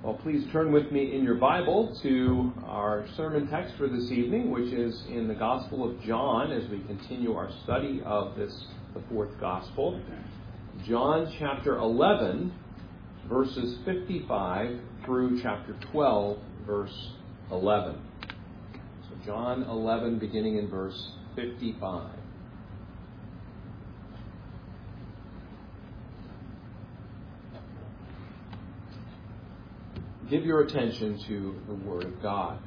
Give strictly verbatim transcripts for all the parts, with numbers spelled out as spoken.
Well, please turn with me in your Bible to our sermon text for this evening, which is in the Gospel of John, as we continue our study of this, the fourth Gospel. John chapter eleven, verses fifty-five through chapter twelve, verse eleven. So John eleven, beginning in verse fifty-five. Give your attention to the Word of God.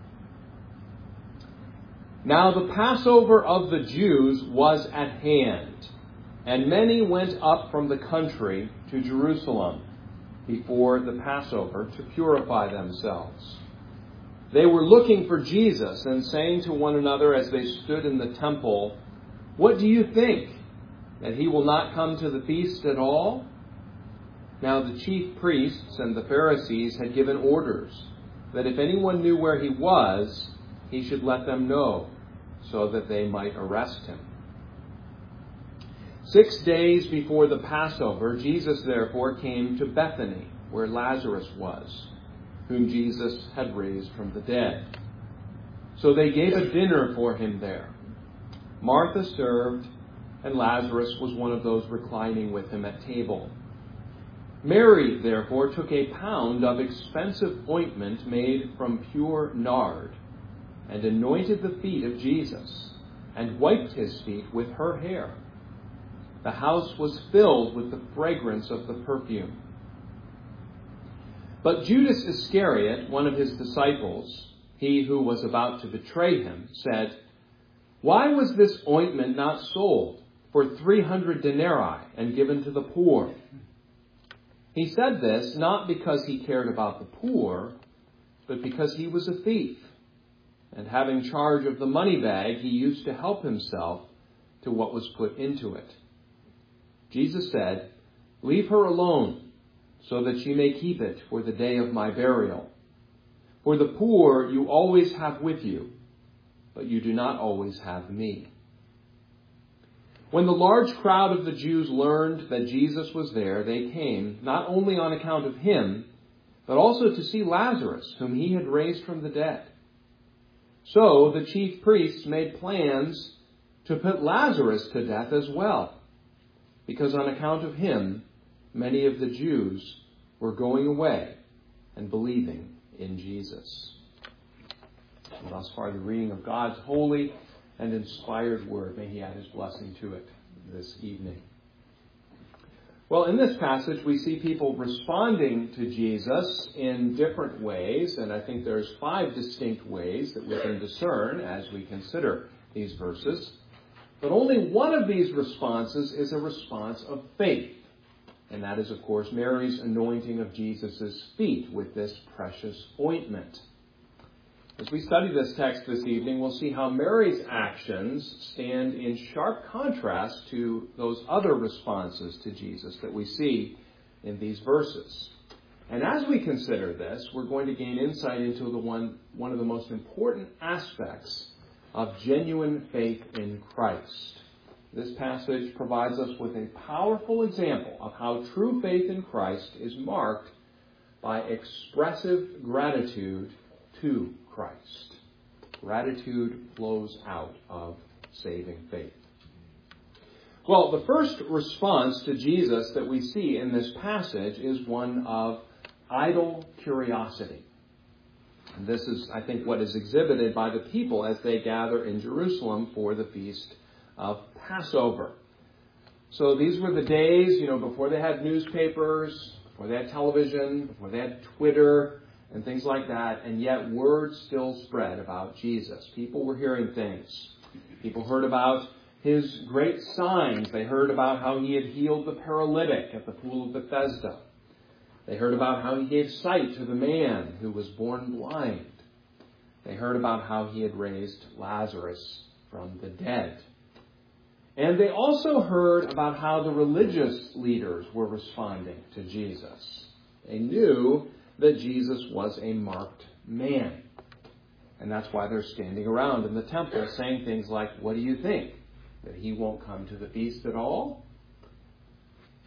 Now the Passover of the Jews was at hand, and many went up from the country to Jerusalem before the Passover to purify themselves. They were looking for Jesus and saying to one another as they stood in the temple, "What do you think? That he will not come to the feast at all?" Now the chief priests and the Pharisees had given orders that if anyone knew where he was, he should let them know, so that they might arrest him. Six days before the Passover, Jesus therefore came to Bethany, where Lazarus was, whom Jesus had raised from the dead. So they gave a dinner for him there. Martha served, and Lazarus was one of those reclining with him at table. Mary, therefore, took a pound of expensive ointment made from pure nard, and anointed the feet of Jesus, and wiped his feet with her hair. The house was filled with the fragrance of the perfume. But Judas Iscariot, one of his disciples, he who was about to betray him, said, "Why was this ointment not sold for three hundred denarii and given to the poor?" He said this not because he cared about the poor, but because he was a thief, and having charge of the money bag, he used to help himself to what was put into it. Jesus said, "Leave her alone, so that she may keep it for the day of my burial. For the poor you always have with you, but you do not always have me." When the large crowd of the Jews learned that Jesus was there, they came, not only on account of him, but also to see Lazarus, whom he had raised from the dead. So the chief priests made plans to put Lazarus to death as well, because on account of him, many of the Jews were going away and believing in Jesus. And thus far, the reading of God's holy and inspired word. May he add his blessing to it this evening. Well, in this passage, we see people responding to Jesus in different ways, and I think there's five distinct ways that we can discern as we consider these verses. But only one of these responses is a response of faith, and that is, of course, Mary's anointing of Jesus' feet with this precious ointment. As we study this text this evening, we'll see how Mary's actions stand in sharp contrast to those other responses to Jesus that we see in these verses. And as we consider this, we're going to gain insight into the one, one of the most important aspects of genuine faith in Christ. This passage provides us with a powerful example of how true faith in Christ is marked by expressive gratitude to Christ. Gratitude flows out of saving faith. Well, the first response to Jesus that we see in this passage is one of idle curiosity. And this is, I think, what is exhibited by the people as they gather in Jerusalem for the feast of Passover. So these were the days, you know, before they had newspapers, before they had television, before they had Twitter, and things like that, and yet word still spread about Jesus. People were hearing things. People heard about his great signs. They heard about how he had healed the paralytic at the pool of Bethesda. They heard about how he gave sight to the man who was born blind. They heard about how he had raised Lazarus from the dead. And they also heard about how the religious leaders were responding to Jesus. They knew that Jesus was a marked man. And that's why they're standing around in the temple saying things like, "What do you think? That he won't come to the feast at all?"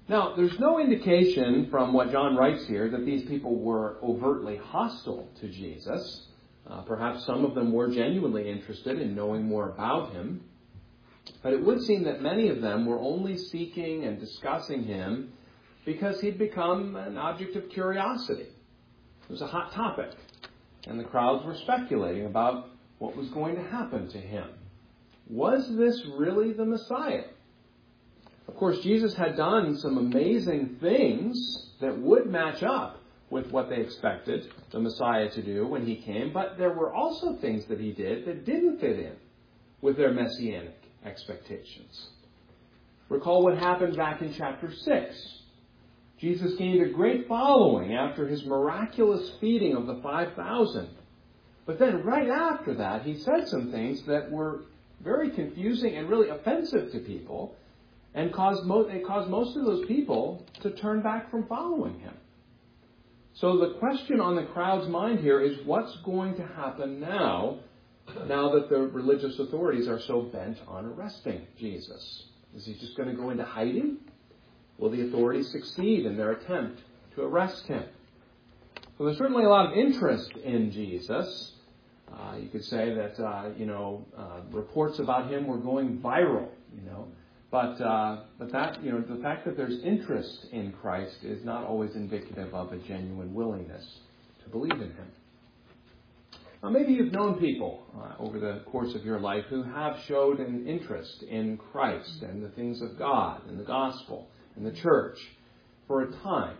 Now, there's no indication from what John writes here that these people were overtly hostile to Jesus. Uh, perhaps some of them were genuinely interested in knowing more about him. But it would seem that many of them were only seeking and discussing him because he'd become an object of curiosity. It was a hot topic, and the crowds were speculating about what was going to happen to him. Was this really the Messiah? Of course, Jesus had done some amazing things that would match up with what they expected the Messiah to do when he came, but there were also things that he did that didn't fit in with their messianic expectations. Recall what happened back in chapter six. Jesus gained a great following after his miraculous feeding of the five thousand. But then right after that, he said some things that were very confusing and really offensive to people, and caused mo- it caused most of those people to turn back from following him. So the question on the crowd's mind here is, what's going to happen now, now that the religious authorities are so bent on arresting Jesus? Is he just going to go into hiding? Will the authorities succeed in their attempt to arrest him? So there's certainly a lot of interest in Jesus. Uh, you could say that, uh, you know, uh, reports about him were going viral, you know. But uh, but that, you know, the fact that there's interest in Christ is not always indicative of a genuine willingness to believe in him. Now, maybe you've known people uh, over the course of your life who have showed an interest in Christ and the things of God and the gospel and the church for a time.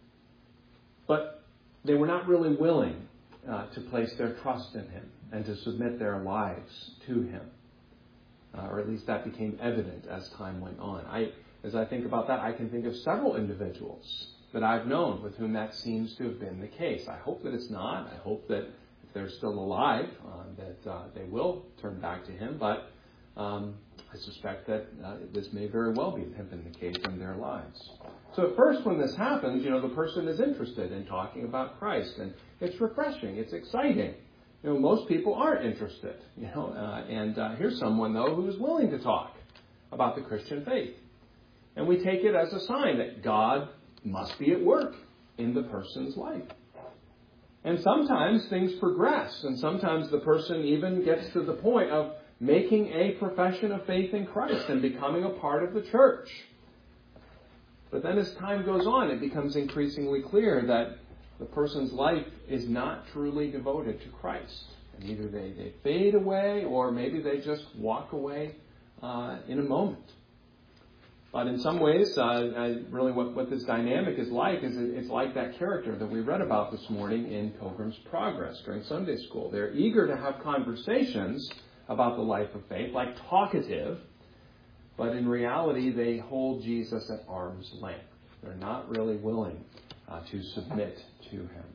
But they were not really willing uh, to place their trust in him and to submit their lives to him. Uh, or at least that became evident as time went on. I, as I think about that, I can think of several individuals that I've known with whom that seems to have been the case. I hope that it's not. I hope that if they're still alive, uh, that uh, they will turn back to him. But um, I suspect that uh, this may very well be, have been the case in their lives. So at first, when this happens, you know, the person is interested in talking about Christ, and it's refreshing, it's exciting. You know, most people aren't interested, you know, uh, and uh, here's someone, though, who is willing to talk about the Christian faith. And we take it as a sign that God must be at work in the person's life. And sometimes things progress, and sometimes the person even gets to the point of making a profession of faith in Christ and becoming a part of the church. But then as time goes on, it becomes increasingly clear that the person's life is not truly devoted to Christ. And either they, they fade away, or maybe they just walk away uh, in a moment. But in some ways, uh, I, really what, what this dynamic is like is it, it's like that character that we read about this morning in Pilgrim's Progress during Sunday school. They're eager to have conversations about the life of faith, like talkative, but in reality they hold Jesus at arm's length. They're not really willing uh, to submit to him.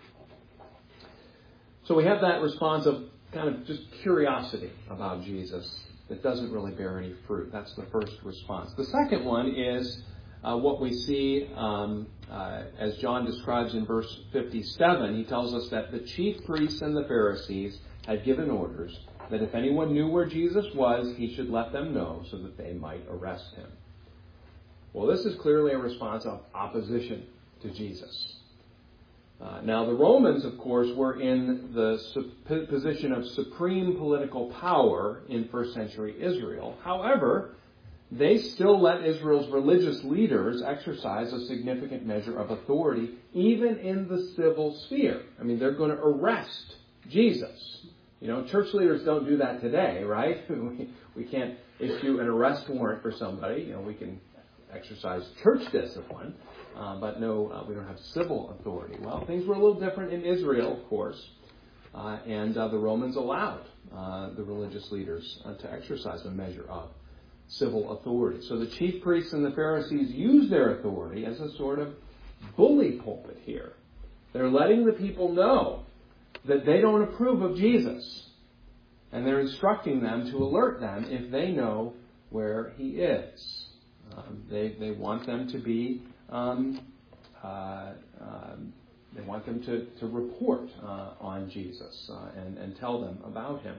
So we have that response of kind of just curiosity about Jesus that doesn't really bear any fruit. That's the first response. The second one is uh, what we see um, uh, as John describes in verse fifty-seven. He tells us that the chief priests and the Pharisees had given orders that if anyone knew where Jesus was, he should let them know so that they might arrest him. Well, this is clearly a response of opposition to Jesus. Uh, now, the Romans, of course, were in the su- position of supreme political power in first century Israel. However, they still let Israel's religious leaders exercise a significant measure of authority, even in the civil sphere. I mean, they're going to arrest Jesus. You know, church leaders don't do that today, right? we, we can't issue an arrest warrant for somebody. You know, we can exercise church discipline. Uh, but no, uh, we don't have civil authority. Well, things were a little different in Israel, of course, uh, and uh, the Romans allowed uh, the religious leaders uh, to exercise a measure of civil authority. So the chief priests and the Pharisees use their authority as a sort of bully pulpit here. They're letting the people know that they don't approve of Jesus, and they're instructing them to alert them if they know where he is. Um, they they want them to be Um, uh, um, they want them to, to report uh, on Jesus uh, and, and tell them about him.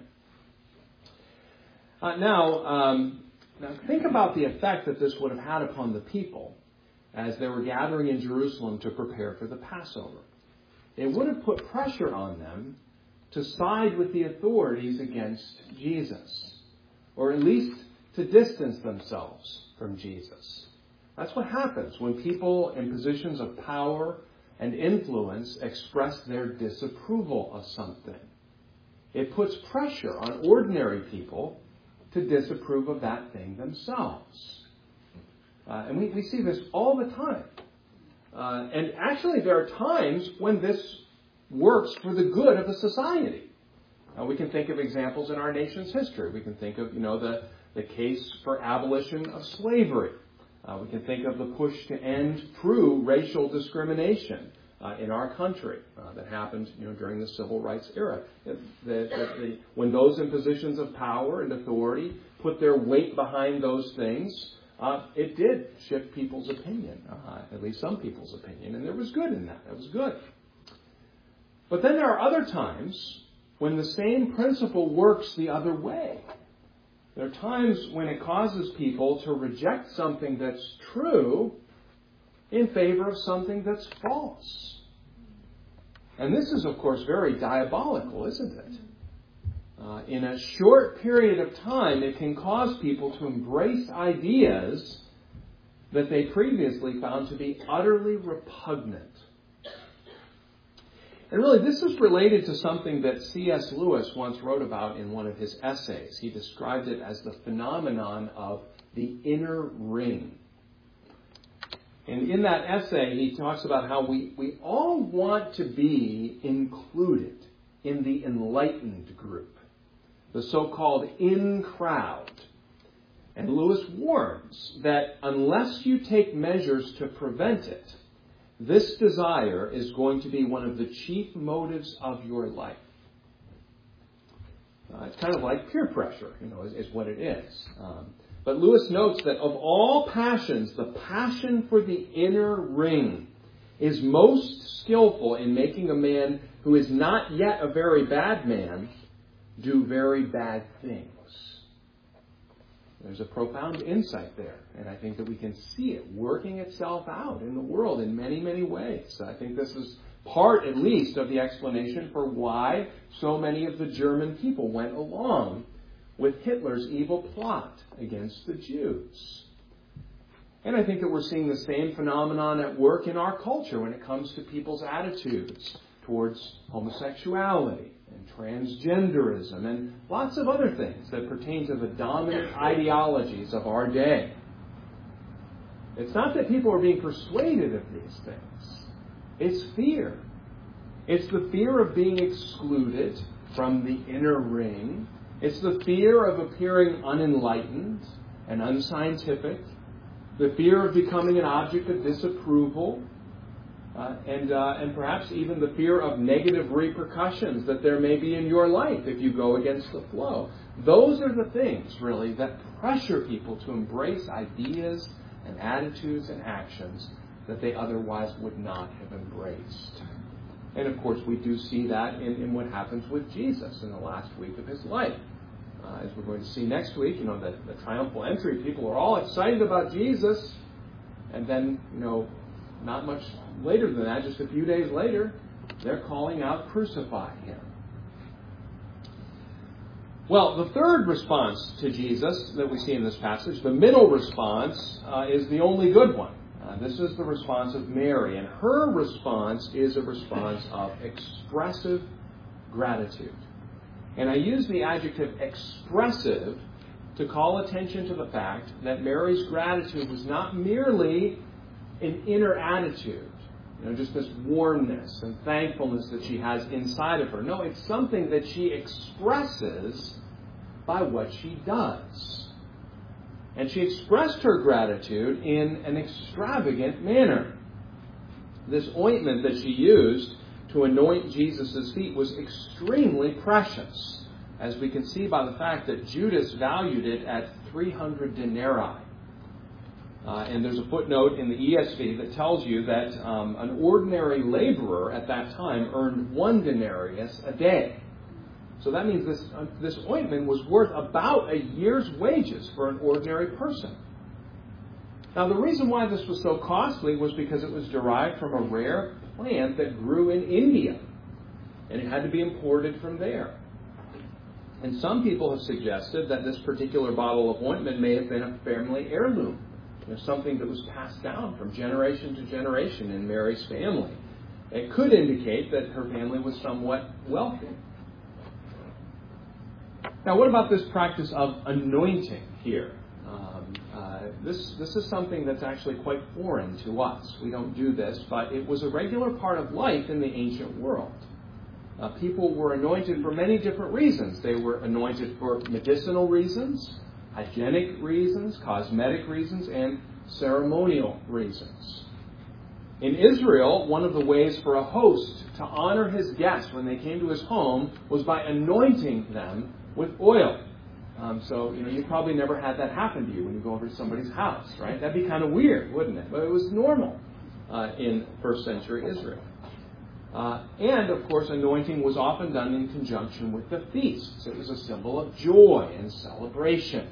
Uh, now, um, now, think about the effect that this would have had upon the people as they were gathering in Jerusalem to prepare for the Passover. It would have put pressure on them to side with the authorities against Jesus, or at least to distance themselves from Jesus. That's what happens when people in positions of power and influence express their disapproval of something. It puts pressure on ordinary people to disapprove of that thing themselves. Uh, and we, we see this all the time. Uh, and actually there are times when this works for the good of a society. Uh, we can think of examples in our nation's history. We can think of, you know, the, the case for abolition of slavery. Uh, we can think of the push to end true racial discrimination uh, in our country uh, that happened, you know, during the civil rights era. The, the, the, when those in positions of power and authority put their weight behind those things, uh, it did shift people's opinion, uh, at least some people's opinion, and there was good in that. That was good. But then there are other times when the same principle works the other way. There are times when it causes people to reject something that's true in favor of something that's false. And this is, of course, very diabolical, isn't it? Uh, in a short period of time, it can cause people to embrace ideas that they previously found to be utterly repugnant. And really, this is related to something that C S Lewis once wrote about in one of his essays. He described it as the phenomenon of the inner ring. And in that essay, he talks about how we, we all want to be included in the enlightened group, the so-called in crowd. And Lewis warns that unless you take measures to prevent it, this desire is going to be one of the chief motives of your life. Uh, it's kind of like peer pressure, you know, is, is what it is. Um, but Lewis notes that of all passions, the passion for the inner ring is most skillful in making a man who is not yet a very bad man do very bad things. There's a profound insight there, and I think that we can see it working itself out in the world in many, many ways. I think this is part, at least, of the explanation for why so many of the German people went along with Hitler's evil plot against the Jews. And I think that we're seeing the same phenomenon at work in our culture when it comes to people's attitudes towards homosexuality and transgenderism and lots of other things that pertain to the dominant ideologies of our day. It's not that people are being persuaded of these things. It's fear. It's the fear of being excluded from the inner ring. It's the fear of appearing unenlightened and unscientific. The fear of becoming an object of disapproval. Uh, and uh, and perhaps even the fear of negative repercussions that there may be in your life if you go against the flow. Those are the things, really, that pressure people to embrace ideas and attitudes and actions that they otherwise would not have embraced. And, of course, we do see that in, in what happens with Jesus in the last week of his life. Uh, as we're going to see next week, you know, the, the triumphal entry, people are all excited about Jesus, and then, you know, not much later than that, just a few days later, they're calling out, "Crucify him." Well, the third response to Jesus that we see in this passage, the middle response, uh, is the only good one. Uh, this is the response of Mary, and her response is a response of expressive gratitude. And I use the adjective expressive to call attention to the fact that Mary's gratitude was not merely an inner attitude, you know, just this warmness and thankfulness that she has inside of her. No, it's something that she expresses by what she does. And she expressed her gratitude in an extravagant manner. This ointment that she used to anoint Jesus' feet was extremely precious, as we can see by the fact that Judas valued it at three hundred denarii. Uh, and there's a footnote in the E S V that tells you that um, an ordinary laborer at that time earned one denarius a day. So that means this uh, this ointment was worth about a year's wages for an ordinary person. Now, the reason why this was so costly was because it was derived from a rare plant that grew in India, and it had to be imported from there. And some people have suggested that this particular bottle of ointment may have been a family heirloom, you know, something that was passed down from generation to generation in Mary's family. It could indicate that her family was somewhat wealthy. Now, what about this practice of anointing here? Um, uh, this, this is something that's actually quite foreign to us. We don't do this, but it was a regular part of life in the ancient world. Uh, people were anointed for many different reasons. They were anointed for medicinal reasons, hygienic reasons, cosmetic reasons, and ceremonial reasons. In Israel, one of the ways for a host to honor his guests when they came to his home was by anointing them with oil. Um, so, you know, you probably never had that happen to you when you go over to somebody's house, right? That'd be kind of weird, wouldn't it? But it was normal uh, in first century Israel. Uh, and, of course, anointing was often done in conjunction with the feasts. It was a symbol of joy and celebration.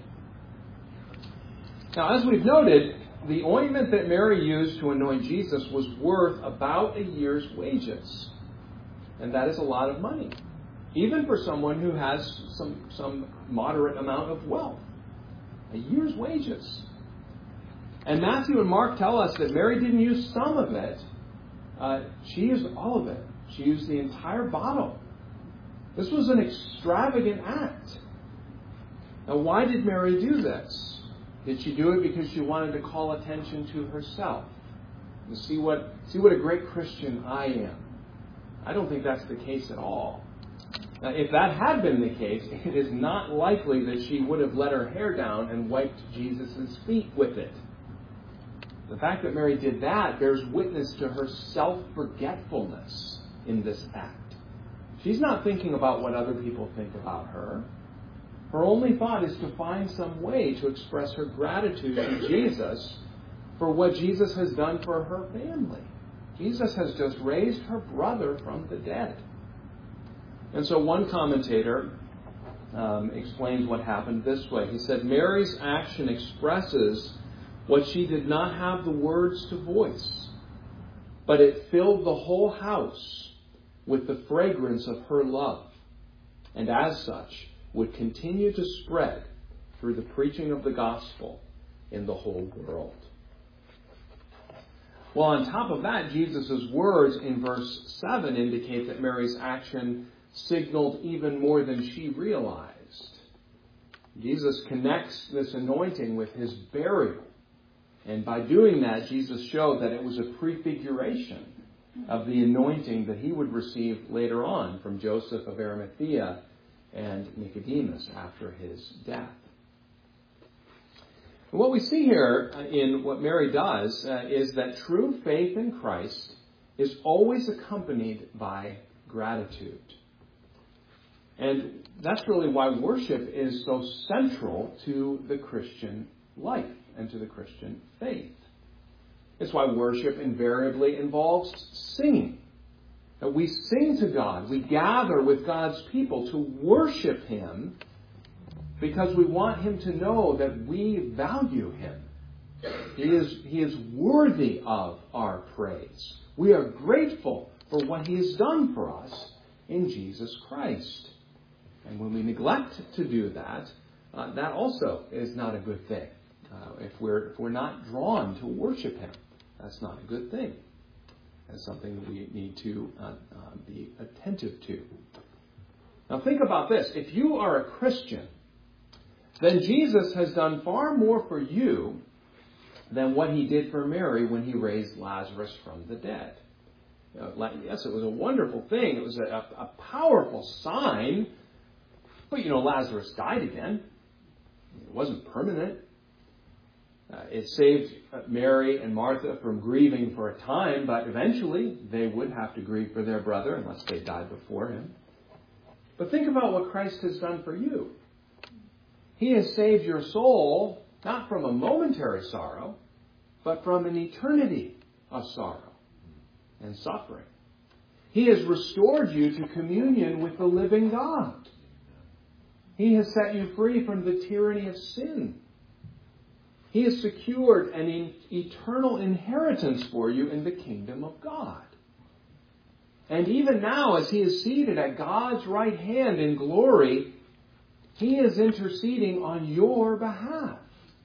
Now, as we've noted, the ointment that Mary used to anoint Jesus was worth about a year's wages. And that is a lot of money, even for someone who has some, some moderate amount of wealth. A year's wages. And Matthew and Mark tell us that Mary didn't use some of it. Uh, she used all of it. She used the entire bottle. This was an extravagant act. Now, why did Mary do this? Did she do it because she wanted to call attention to herself? To see what, see what a great Christian I am? I don't think that's the case at all. Now, if that had been the case, it is not likely that she would have let her hair down and wiped Jesus' feet with it. The fact that Mary did that bears witness to her self-forgetfulness in this act. She's not thinking about what other people think about her. Her only thought is to find some way to express her gratitude to Jesus for what Jesus has done for her family. Jesus has just raised her brother from the dead. And so one commentator um, explains what happened this way. He said, Mary's action expresses what she did not have the words to voice, but it filled the whole house with the fragrance of her love, and as such would continue to spread through the preaching of the gospel in the whole world. Well, on top of that, Jesus' words in verse seven indicate that Mary's action signaled even more than she realized. Jesus connects this anointing with his burial. And by doing that, Jesus showed that it was a prefiguration of the anointing that he would receive later on from Joseph of Arimathea and Nicodemus after his death. And what we see here in what Mary does uh, is that true faith in Christ is always accompanied by gratitude. And that's really why worship is so central to the Christian life and to the Christian faith. It's why worship invariably involves singing. That we sing to God. We gather with God's people to worship him because we want him to know that we value him. He is, he is worthy of our praise. We are grateful for what he has done for us in Jesus Christ. And when we neglect to do that, uh, that also is not a good thing. Uh, if we're if we're not drawn to worship him, that's not a good thing. That's something that we need to uh, uh, be attentive to. Now think about this. If you are a Christian, then Jesus has done far more for you than what he did for Mary when he raised Lazarus from the dead. You know, yes, it was a wonderful thing. It was a, a powerful sign. But, you know, Lazarus died again. It wasn't permanent. Uh, it saved Mary and Martha from grieving for a time, but eventually they would have to grieve for their brother unless they died before him. But think about what Christ has done for you. He has saved your soul not from a momentary sorrow, but from an eternity of sorrow and suffering. He has restored you to communion with the living God. He has set you free from the tyranny of sin. He has secured an eternal inheritance for you in the kingdom of God. And even now, as he is seated at God's right hand in glory, he is interceding on your behalf.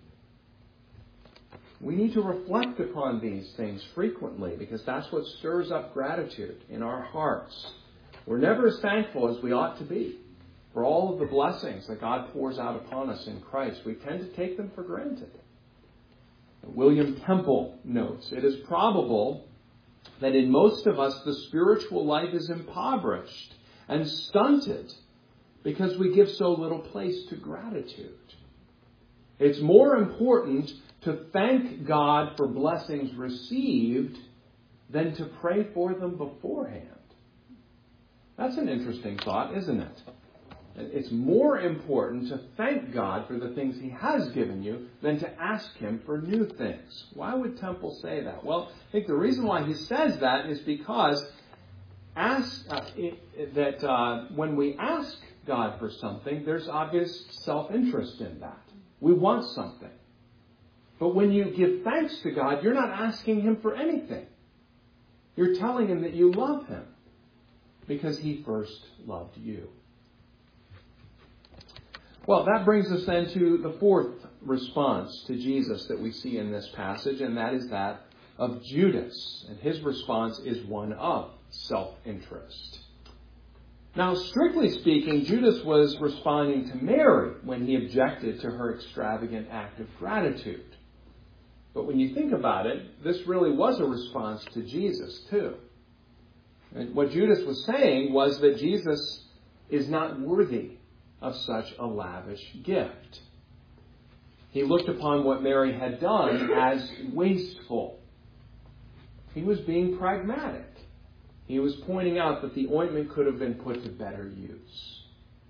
We need to reflect upon these things frequently because that's what stirs up gratitude in our hearts. We're never as thankful as we ought to be for all of the blessings that God pours out upon us in Christ. We tend to take them for granted. William Temple notes, it is probable that in most of us the spiritual life is impoverished and stunted because we give so little place to gratitude. It's more important to thank God for blessings received than to pray for them beforehand. That's an interesting thought, isn't it? It's more important to thank God for the things he has given you than to ask him for new things. Why would Temple say that? Well, I think the reason why he says that is because ask, uh, it, that uh, when we ask God for something, there's obvious self-interest in that. We want something. But when you give thanks to God, you're not asking him for anything. You're telling him that you love him because he first loved you. Well, that brings us then to the fourth response to Jesus that we see in this passage, and that is that of Judas. And his response is one of self-interest. Now, strictly speaking, Judas was responding to Mary when he objected to her extravagant act of gratitude. But when you think about it, this really was a response to Jesus, too. And what Judas was saying was that Jesus is not worthy of such a lavish gift. He looked upon what Mary had done as wasteful. He was being pragmatic. He was pointing out that the ointment could have been put to better use.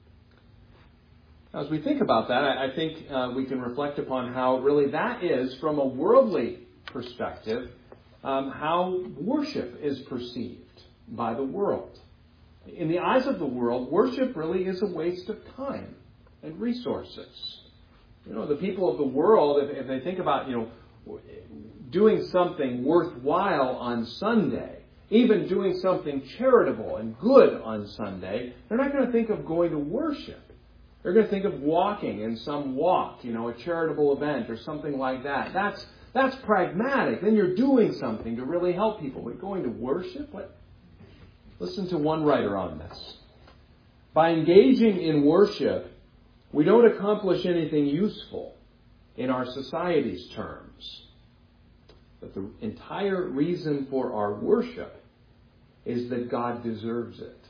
Now, as we think about that, I think uh, we can reflect upon how really that is, from a worldly perspective, um, how worship is perceived by the world. In the eyes of the world, worship really is a waste of time and resources. You know, the people of the world, if, if they think about, you know, doing something worthwhile on Sunday, even doing something charitable and good on Sunday, they're not going to think of going to worship. They're going to think of walking in some walk, you know, a charitable event or something like that. That's that's pragmatic. Then you're doing something to really help people. But going to worship, what? Listen to one writer on this. By engaging in worship, we don't accomplish anything useful in our society's terms. But the entire reason for our worship is that God deserves it.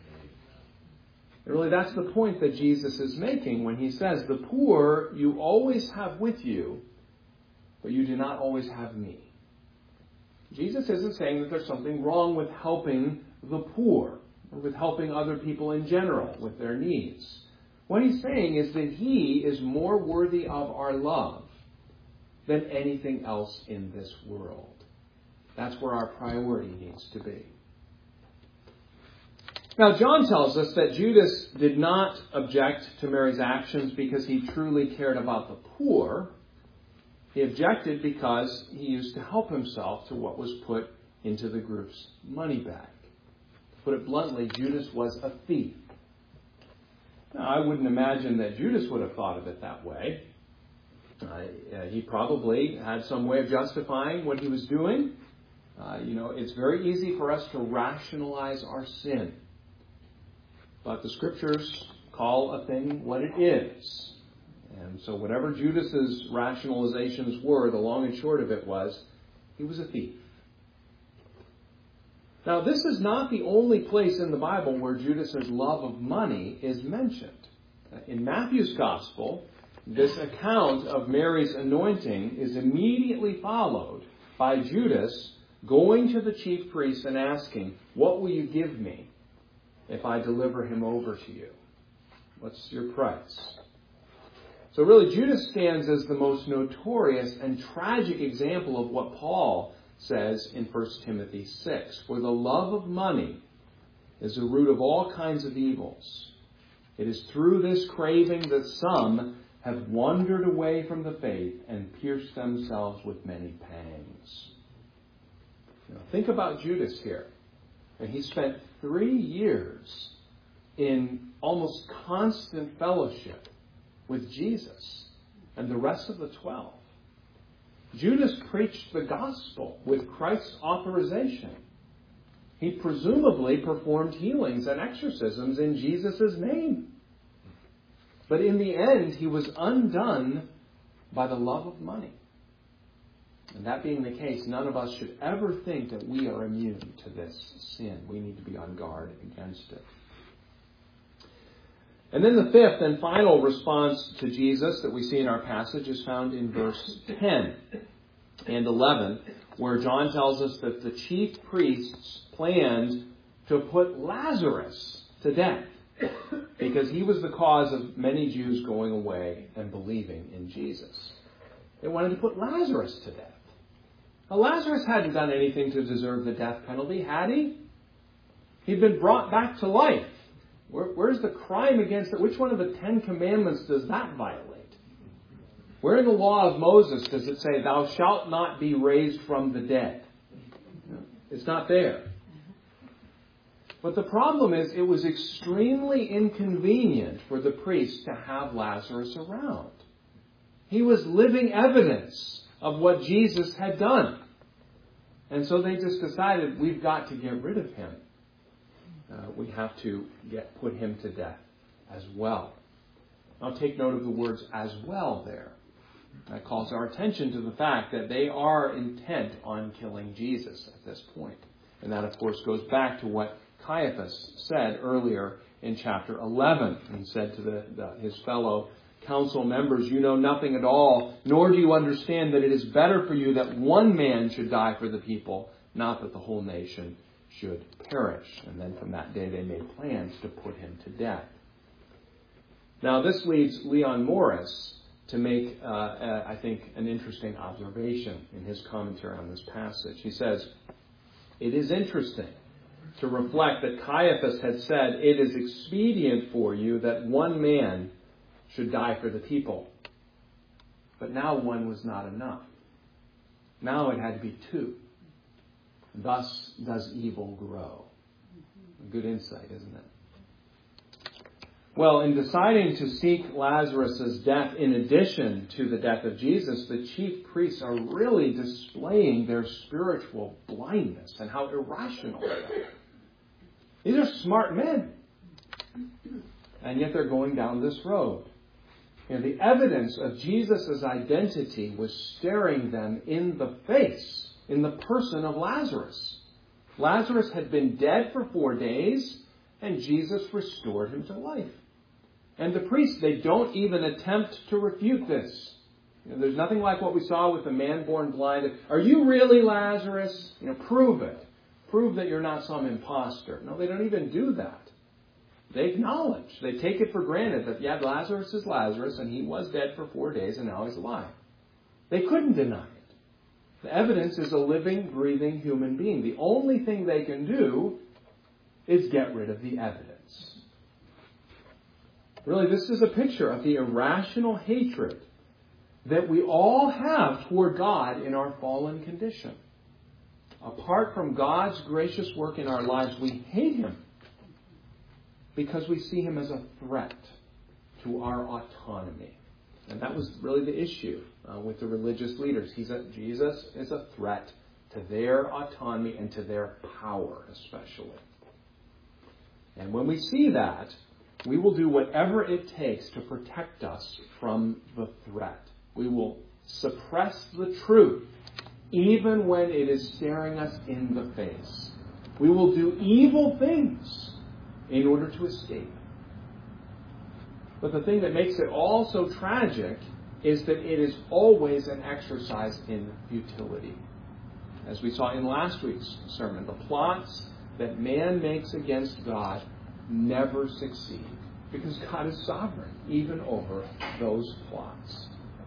And really, that's the point that Jesus is making when he says, the poor you always have with you, but you do not always have me. Jesus isn't saying that there's something wrong with helping the poor, or with helping other people in general with their needs. What he's saying is that he is more worthy of our love than anything else in this world. That's where our priority needs to be. Now, John tells us that Judas did not object to Mary's actions because he truly cared about the poor. He objected because he used to help himself to what was put into the group's money bag. To put it bluntly, Judas was a thief. Now, I wouldn't imagine that Judas would have thought of it that way. Uh, uh, he probably had some way of justifying what he was doing. Uh, you know, it's very easy for us to rationalize our sin. But the Scriptures call a thing what it is. And so whatever Judas's rationalizations were, the long and short of it was, he was a thief. Now, this is not the only place in the Bible where Judas's love of money is mentioned. In Matthew's Gospel, this account of Mary's anointing is immediately followed by Judas going to the chief priests and asking, "What will you give me if I deliver him over to you? What's your price?" So really, Judas stands as the most notorious and tragic example of what Paul says in First Timothy six. For the love of money is the root of all kinds of evils. It is through this craving that some, have wandered away from the faith and pierced themselves with many pangs. Now, think about Judas here. And he spent three years in almost constant fellowship with Jesus and the rest of the twelve. Judas preached the gospel with Christ's authorization. He presumably performed healings and exorcisms in Jesus' name. But in the end, he was undone by the love of money. And that being the case, none of us should ever think that we are immune to this sin. We need to be on guard against it. And then the fifth and final response to Jesus that we see in our passage is found in verse ten and eleven, where John tells us that the chief priests planned to put Lazarus to death because he was the cause of many Jews going away and believing in Jesus. They wanted to put Lazarus to death. Now, Lazarus hadn't done anything to deserve the death penalty, had he? He'd been brought back to life. Where, where's the crime against it? Which one of the Ten Commandments does that violate? Where in the law of Moses does it say, thou shalt not be raised from the dead? It's not there. But the problem is, it was extremely inconvenient for the priest to have Lazarus around. He was living evidence of what Jesus had done. And so they just decided, we've got to get rid of him. Uh, we have to get put him to death as well. Now take note of the words as well there. That calls our attention to the fact that they are intent on killing Jesus at this point. And that, of course, goes back to what Caiaphas said earlier in chapter eleven. He said to the, the, his fellow council members, you know nothing at all, nor do you understand that it is better for you that one man should die for the people, not that the whole nation should perish. And then from that day they made plans to put him to death. Now this leads Leon Morris to make, uh, uh, I think, an interesting observation in his commentary on this passage. He says, it is interesting to reflect that Caiaphas had said, it is expedient for you that one man should die for the people. But now one was not enough. Now it had to be two. Thus does evil grow. A good insight, isn't it? Well, in deciding to seek Lazarus' death in addition to the death of Jesus, the chief priests are really displaying their spiritual blindness and how irrational they are. These are smart men. And yet they're going down this road. You know, the evidence of Jesus' identity was staring them in the face in the person of Lazarus. Lazarus had been dead for four days, and Jesus restored him to life. And the priests, they don't even attempt to refute this. You know, there's nothing like what we saw with the man born blind. Are you really Lazarus? You know, prove it. Prove that you're not some imposter. No, they don't even do that. They acknowledge. They take it for granted that, yeah, Lazarus is Lazarus, and he was dead for four days, and now he's alive. They couldn't deny it. The evidence is a living, breathing human being. The only thing they can do is get rid of the evidence. Really, this is a picture of the irrational hatred that we all have toward God in our fallen condition. Apart from God's gracious work in our lives, we hate him because we see him as a threat to our autonomy. And that was really the issue uh, with the religious leaders. He's a, Jesus is a threat to their autonomy and to their power, especially. And when we see that, we will do whatever it takes to protect us from the threat. We will suppress the truth, even when it is staring us in the face. We will do evil things in order to escape. But the thing that makes it all so tragic is that it is always an exercise in futility. As we saw in last week's sermon, the plots that man makes against God never succeed because God is sovereign even over those plots.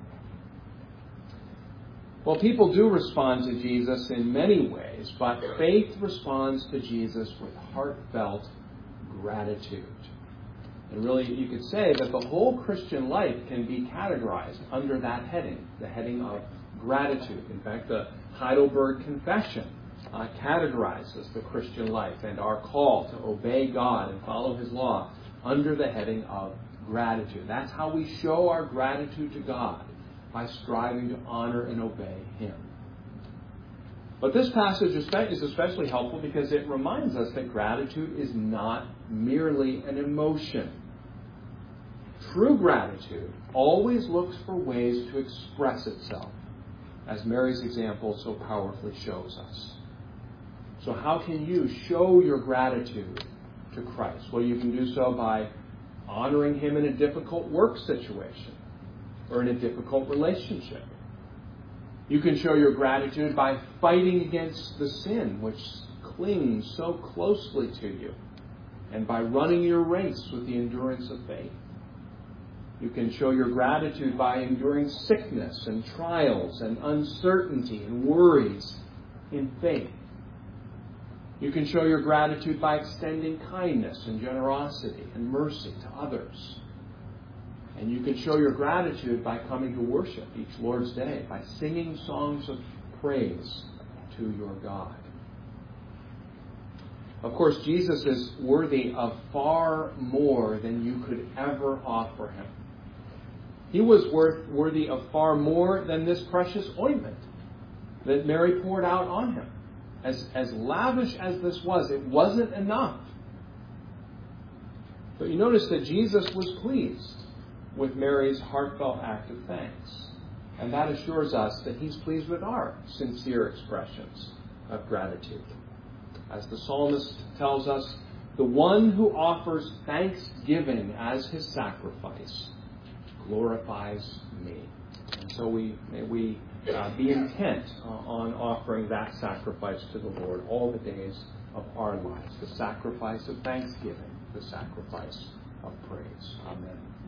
Well, people do respond to Jesus in many ways, but faith responds to Jesus with heartfelt gratitude. And really, you could say that the whole Christian life can be categorized under that heading, the heading of gratitude. In fact, the Heidelberg Confession uh, categorizes the Christian life and our call to obey God and follow His law under the heading of gratitude. That's how we show our gratitude to God, by striving to honor and obey Him. But this passage is especially helpful because it reminds us that gratitude is not merely an emotion. True gratitude always looks for ways to express itself, as Mary's example so powerfully shows us. So how can you show your gratitude to Christ? Well, you can do so by honoring Him in a difficult work situation or in a difficult relationship. You can show your gratitude by fighting against the sin which clings so closely to you, and by running your race with the endurance of faith. You can show your gratitude by enduring sickness and trials and uncertainty and worries in faith. You can show your gratitude by extending kindness and generosity and mercy to others. And you can show your gratitude by coming to worship each Lord's Day, by singing songs of praise to your God. Of course, Jesus is worthy of far more than you could ever offer Him. He was worth, worthy of far more than this precious ointment that Mary poured out on Him. As, as lavish as this was, it wasn't enough. But you notice that Jesus was pleased with Mary's heartfelt act of thanks. And that assures us that He's pleased with our sincere expressions of gratitude. As the psalmist tells us, the one who offers thanksgiving as his sacrifice glorifies me. And so we may we uh, be intent uh, on offering that sacrifice to the Lord all the days of our lives. The sacrifice of thanksgiving, the sacrifice of praise. Amen.